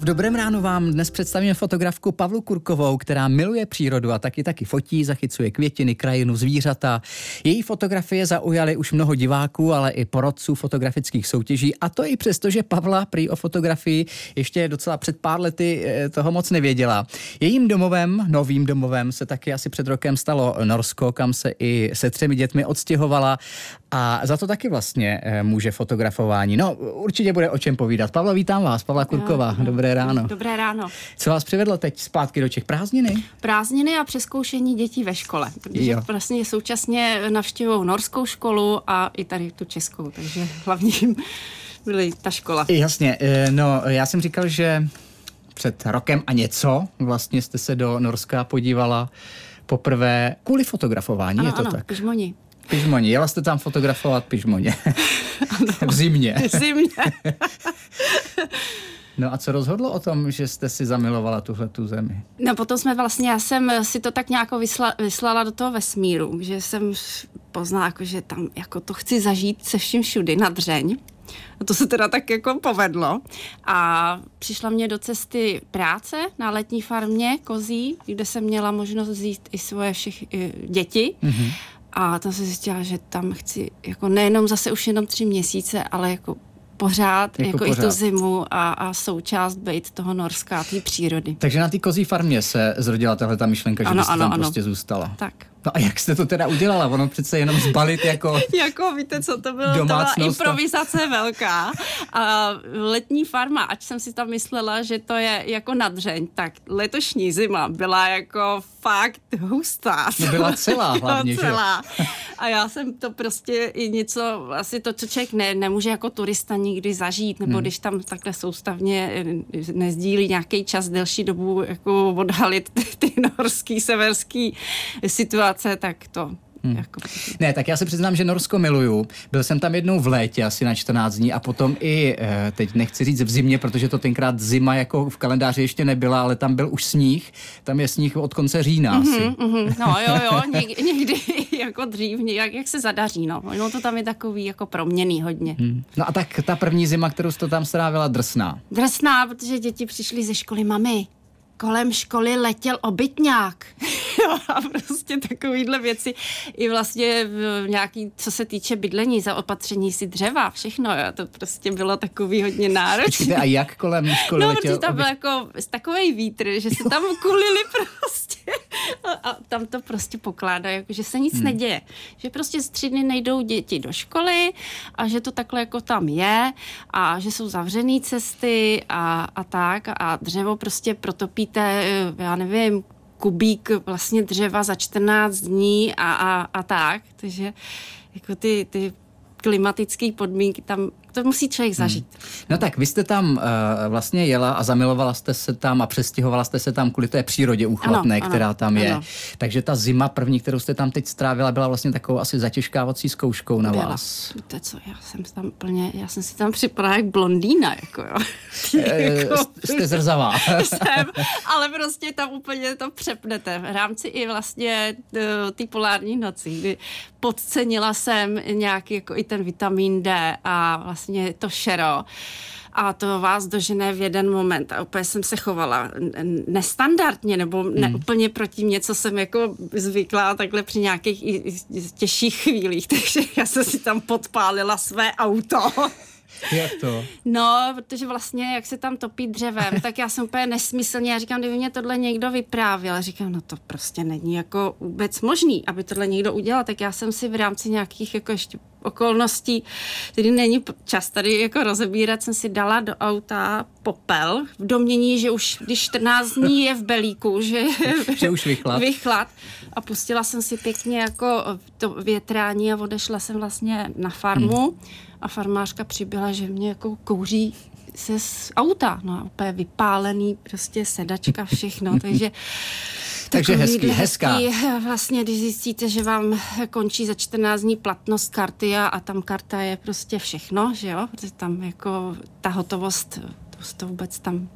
Dobrém ráno vám dnes představíme fotografku Pavlu Kurkovou, která miluje přírodu a taky fotí, zachycuje květiny, krajinu, zvířata. Její fotografie zaujaly už mnoho diváků, ale i porodců fotografických soutěží, a to i přesto, že Pavla prý o fotografii ještě docela před pár lety toho moc nevěděla. Jejím domovem, novým domovem, se taky asi před rokem stalo Norsko, kam se i se 3 dětmi odstěhovala, a za to taky vlastně může fotografování. No, určitě bude o čem povídat. Pavla, vítám vás, Pavla Kurková. Dobré ráno. Dobré ráno. Co vás přivedlo teď zpátky do Čech? Prázdniny? Prázdniny a přezkoušení dětí ve škole. Protože vlastně současně navštěvují norskou školu a i tady tu českou, takže hlavním byly ta škola. Jasně, no já jsem říkal, že před rokem a něco vlastně jste se do Norska podívala poprvé kvůli fotografování, ano, je to ano, tak? Pižmoni. Pižmoni, jela jste tam fotografovat pižmoně. V zimě. V zimě. No a co rozhodlo o tom, že jste si zamilovala tuhletu zemi? No potom já jsem si to tak nějak vyslala do toho vesmíru, že jsem poznala, jako, že tam jako to chci zažít se vším všudy na dřeň. A to se teda tak jako povedlo. A přišla mě do cesty práce na letní farmě kozí, kde jsem měla možnost vzít i svoje děti. Mm-hmm. A tam jsem zjistila, že tam chci jako nejenom zase už jenom 3 měsíce, ale jako pořád, jako pořád. I tu zimu a součást být toho Norska, té přírody. Takže na té kozí farmě se zrodila tahle ta myšlenka, že byste tam prostě zůstala. Tak. No a jak jste to teda udělala? Ono přece jenom zbalit jako jako víte, co to bylo? Domácnost. To byla improvizace velká. A letní farma, ať jsem si tam myslela, že to je jako na dřeň, tak letošní zima byla jako fakt hustá. No byla celá hlavně, že? Celá. A já jsem to prostě i něco, asi to, co člověk nemůže jako turista nikdy zažít, nebo když tam takhle soustavně nezdílí nějaký čas, delší dobu jako odhalit ty norský, severský situace, tak to jako... Ne, tak já se přiznám, že Norsko miluju. Byl jsem tam jednou v létě, asi na 14 dní, a potom i, teď nechci říct v zimě, protože to tenkrát zima jako v kalendáři ještě nebyla, ale tam byl už sníh. Tam je sníh od konce října asi. No jo, někdy jako dřív, jak se zadaří, no. No to tam je takový jako proměnný hodně. No a tak ta první zima, kterou jste tam strávila, drsná. Drsná, protože děti přišly ze školy, mami, kolem školy letěl obytňák. A prostě takovýhle věci. I vlastně nějaký, co se týče bydlení, zaopatření si dřeva, všechno. Jo. To prostě bylo takový hodně náročné. Počkejte, a jak kolem školy letěl? No, protože tam byl jako takovej vítr, že se tam kulili prostě. A tam to prostě pokládá, jako, že se nic neděje. Že prostě z 3 dny nejdou děti do školy a že to takhle jako tam je a že jsou zavřený cesty a tak. A dřevo prostě protopíte, já nevím, kubík vlastně dřeva za 14 dní a tak. Takže jako ty klimatické podmínky tam, to musí člověk zažít. No tak vy jste tam vlastně jela a zamilovala jste se tam a přestěhovala jste se tam kvůli té přírodě úchvatné, která tam je. Takže ta zima první, kterou jste tam teď strávila, byla vlastně takovou asi zatěžkávací zkouškou na vás. Víte co, já jsem si tam připadala jak blondýna, jako jo. Jste zrzavá. Jsem, ale prostě tam úplně to přepnete. V rámci i vlastně ty polární noci, kdy podcenila jsem nějaký jako i ten vitamin D a vlastně to šero. A to vás dožene v jeden moment. A úplně jsem se chovala nestandardně, nebo ne úplně proti mě, co jsem jako zvykla takhle při nějakých těžších chvílích. Takže já jsem si tam podpálila své auto. Jak to? No, protože vlastně, jak se tam topí dřevem, tak já jsem úplně nesmyslně, já říkám, kdyby mě tohle někdo vyprávěl, říkám, no to prostě není jako vůbec možný, aby tohle někdo udělal, tak já jsem si v rámci nějakých jako ještě okolností, tedy není čas tady jako rozebírat, jsem si dala do auta popel v domnění, že už když 14 dní je v belíku, že už vychlad. A pustila jsem si pěkně jako to větrání a odešla jsem vlastně na farmu a farmářka přibyla, že mě jako kouří se z auta, no úplně vypálený, prostě sedačka, všechno, takže hezká. Vlastně, když zjistíte, že vám končí za 14 dní platnost karty a tam karta je prostě všechno, že jo, protože tam jako ta hotovost, to vůbec tam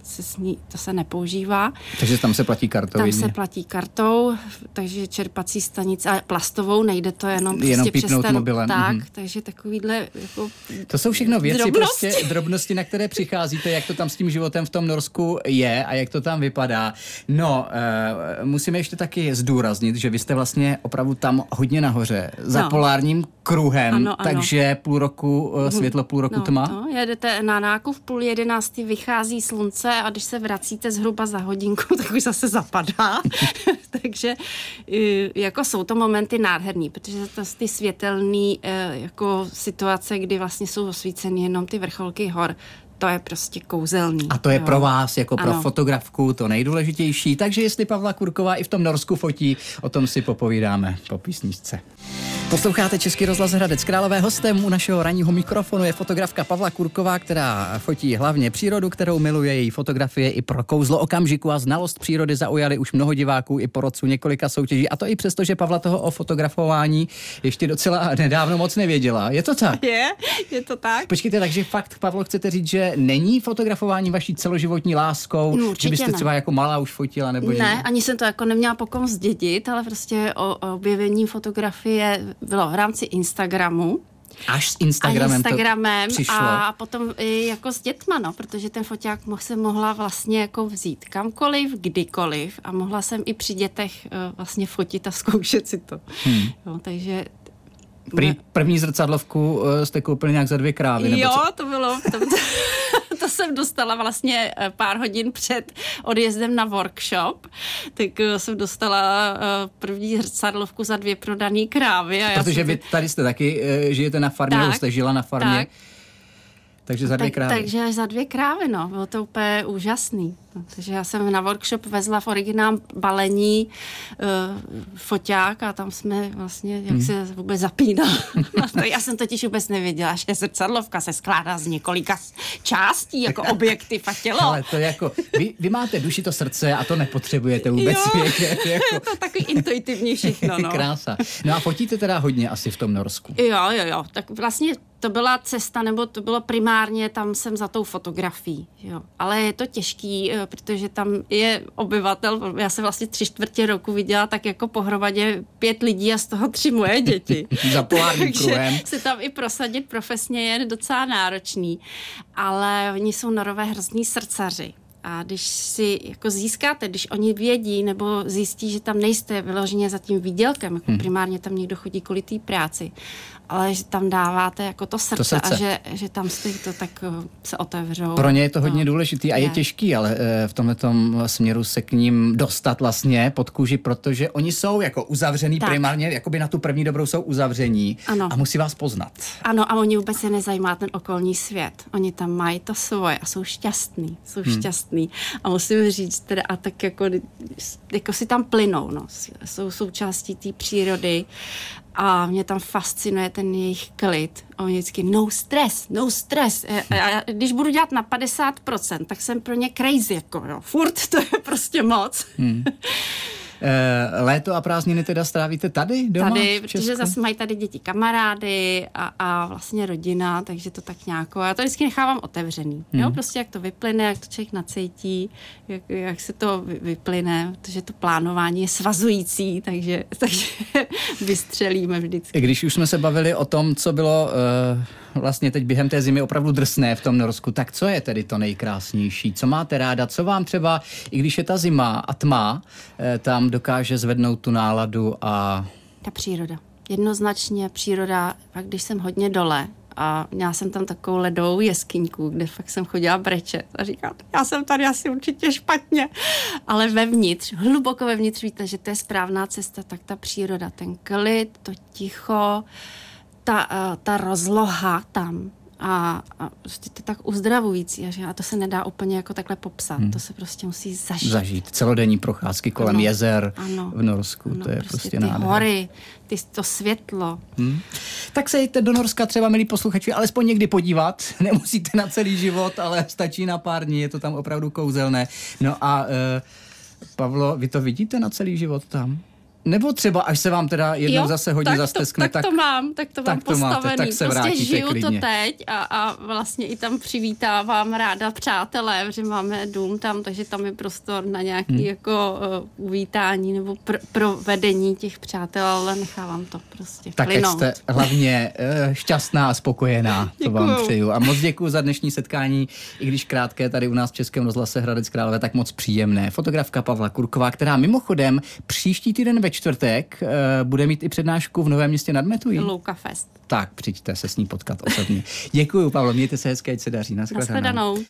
to se nepoužívá. Takže tam se platí kartou. Tam se platí kartou, takže čerpací stanice, ale plastovou, nejde to jenom prostě přes ten mobilem. Tak, takže takovýhle jako to jsou všechno věci, prostě drobnosti, na které přicházíte, jak to tam s tím životem v tom Norsku je a jak to tam vypadá. No, musíme ještě taky zdůraznit, že vy jste vlastně opravdu tam hodně nahoře, za polárním kruhem, ano. Takže půl roku světlo, půl roku tma. No, jedete na nákup, 10:30 vychází slunce a když se vracíte zhruba za hodinku, tak už zase zapadá. Takže jako jsou to momenty nádherný, protože to ty světelný jako situace, kdy vlastně jsou osvíceny jenom ty vrcholky hor, to je prostě kouzelný. A to je pro vás, jako pro fotografku, to nejdůležitější. Takže jestli Pavla Kurková i v tom Norsku fotí, o tom si popovídáme po písničce. Posloucháte Český rozhlas Hradec Králové. Hostem u našeho ranního mikrofonu je fotografka Pavla Kurková, která fotí hlavně přírodu, kterou miluje. Její fotografie i pro kouzlo okamžiku a znalost přírody zaujaly už mnoho diváků i porodců několika soutěží. A to i přesto, že Pavla toho o fotografování ještě docela nedávno moc nevěděla. Je to tak? Je to tak. Počkejte, takže fakt, Pavlo, chcete říct, že není fotografování vaší celoživotní láskou? No, že byste třeba jako malá už fotila? Nebo ne, ani jsem to jako neměla po kom zdědit, ale prostě o objevení fotografie bylo v rámci Instagramu. Až s Instagramem to přišlo. A potom i jako s dětma, no, protože ten foťák se mohla vlastně jako vzít kamkoliv, kdykoliv a mohla jsem i při dětech vlastně fotit a zkoušet si to. Jo, takže první zrcadlovku jste koupili nějak za 2 krávy? Nebo jo, to bylo... To jsem dostala vlastně pár hodin před odjezdem na workshop, tak jsem dostala první zrcadlovku za 2 prodaný krávy. A protože vy tady jste taky, žijete na farmě, nebo jste žila na farmě? Tak. Takže za 2 krávy. Takže až za 2 krávy, no. Bylo to úplně úžasný. Takže já jsem na workshop vezla v originál balení foťák a tam jsme vlastně, jak se vůbec zapínal. Já jsem totiž vůbec nevěděla, že zrcadlovka se skládá z několika částí, jako objektiv a tělo. Ale to jako, vy máte duši, to srdce a to nepotřebujete vůbec vědět. Jako. Je to takový intuitivní všechno, no. Krása. No a fotíte teda hodně asi v tom Norsku. Jo. Tak vlastně to byla cesta, nebo to bylo primárně, tam jsem za tou fotografií, jo. Ale je to těžký, protože tam je obyvatel, já jsem vlastně 3/4 roku viděla tak jako pohromadě 5 lidí a z toho 3 moje děti. Za polárním kruhem. Takže se tam i prosadit profesně je docela náročný, ale oni jsou Norové hrozný srdcaři. A když si jako získáte, když oni vědí nebo zjistí, že tam nejste vyloženě za tím výdělkem, jako primárně tam někdo chodí kvůli té práci, ale že tam dáváte jako to srdce. A že tam stojí to, tak se otevřou. Pro ně je to hodně důležitý a je těžký, ale v tomhletom směru se k ním dostat vlastně pod kůži, protože oni jsou jako uzavřený primárně, jakoby na tu první dobrou jsou uzavření a musí vás poznat. Ano, a oni vůbec se nezajímá ten okolní svět. Oni tam mají to svoje a jsou šťastný. A musím říct teda, a tak jako si tam plynou, no. Jsou součástí té přírody a mě tam fascinuje ten jejich klid. A oni vždycky no stres. A když budu dělat na 50%, tak jsem pro ně crazy, jako jo. Furt to je prostě moc. Léto a prázdniny teda strávíte tady doma? Tady, protože zase mají tady děti kamarády a vlastně rodina, takže to tak nějako. Já to vždycky nechávám otevřený. Jo? Prostě jak to vyplyne, jak to člověk nacítí, jak se to vyplyne, protože to plánování je svazující, takže vystřelíme vždycky. Když už jsme se bavili o tom, co bylo vlastně teď během té zimy opravdu drsné v tom Norsku, tak co je tedy to nejkrásnější? Co máte ráda? Co vám třeba, i když je ta zima a tma, tam dokáže zvednout tu náladu a... Ta příroda. Jednoznačně příroda, pak když jsem hodně dole a měla jsem tam takovou ledovou jeskyňku, kde fakt jsem chodila brečet a říkala, já jsem tady asi určitě špatně, ale vevnitř, hluboko vevnitř víte, že to je správná cesta, tak ta příroda, ten klid, to ticho, ta rozloha tam a prostě to je tak uzdravující a to se nedá úplně jako takhle popsat. To se prostě musí zažít. Celodenní procházky kolem jezer v Norsku, to je prostě nádherné. Ty hory, to světlo. Tak se jděte do Norska třeba, milí posluchači, alespoň někdy podívat. Nemusíte na celý život, ale stačí na pár dní, je to tam opravdu kouzelné. No a Pavlo, vy to vidíte na celý život tam? Nebo třeba, až se vám teda jednou zase hodně zasteskne, tak to mám postavený. Máte, tak se prostě žiju klidně. To teď a vlastně i tam přivítávám ráda přátelé, protože máme dům tam, takže tam je prostor na nějaký jako uvítání nebo provedení těch přátel, ale nechávám to prostě tak plynout. Tak jste hlavně šťastná a spokojená, to vám přeju. A moc děkuju za dnešní setkání, i když krátké tady u nás v Českém rozhlase Hradec Králové, tak moc příjemné. Fotografka Pavla Kurková, která mimochodem příští týden ve čtvrtek bude mít i přednášku v Novém Městě nad Metují. Louka Fest. Tak, přijďte se s ní potkat osobně. Děkuju, Pavlo, mějte se hezké, ať se daří. Nashledanou.